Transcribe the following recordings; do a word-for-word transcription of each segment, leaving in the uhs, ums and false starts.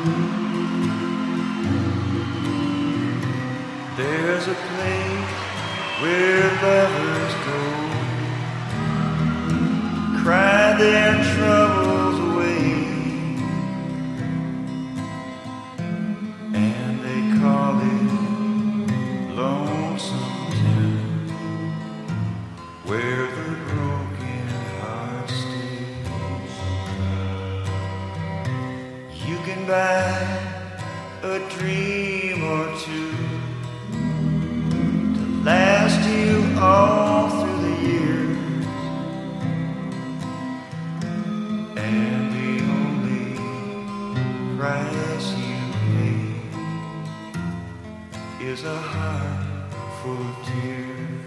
There's a place where lovers go, cry their troubles away, and they call it Lonesome Town, where the broken heart stays. You can buy a dream or two last you all through the years, and the only price you pay is a heart full of tears.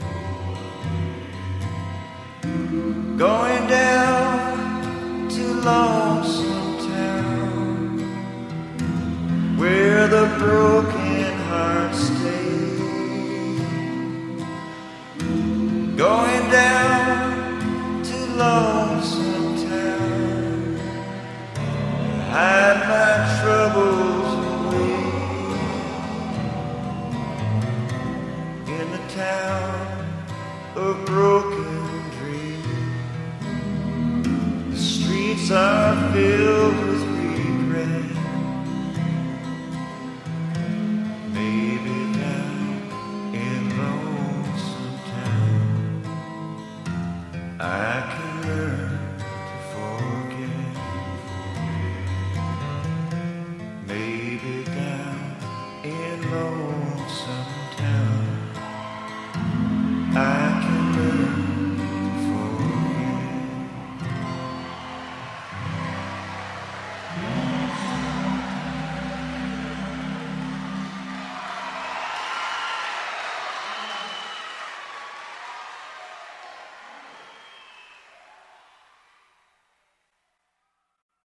Going down to Lonesome Town, where the broken